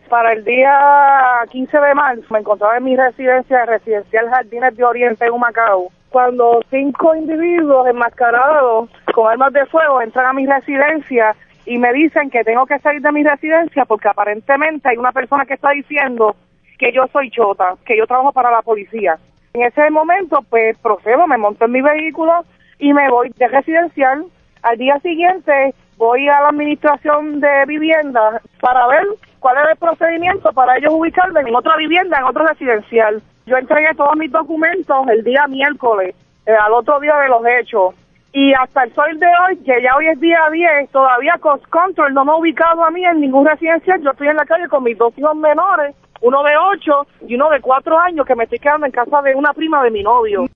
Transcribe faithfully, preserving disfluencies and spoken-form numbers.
Para el día quince de marzo me encontraba en mi residencia residencial Jardines de Oriente en Humacao, cuando cinco individuos enmascarados con armas de fuego entran a mi residencia y me dicen que tengo que salir de mi residencia porque aparentemente hay una persona que está diciendo que yo soy chota, que yo trabajo para la policía. En ese momento, pues procedo, me monto en mi vehículo y me voy de residencial. Al día siguiente voy a la administración de vivienda para ver cuál es el procedimiento para ellos ubicarme en otra vivienda, en otro residencial. Yo entregué todos mis documentos el día miércoles, eh, al otro día de los hechos. Y hasta el sol de hoy, que ya hoy es día diez, todavía Cost Control no me ha ubicado a mí en ningún residencial. Yo estoy en la calle con mis dos hijos menores, uno de ocho y uno de cuatro años, que me estoy quedando en casa de una prima de mi novio.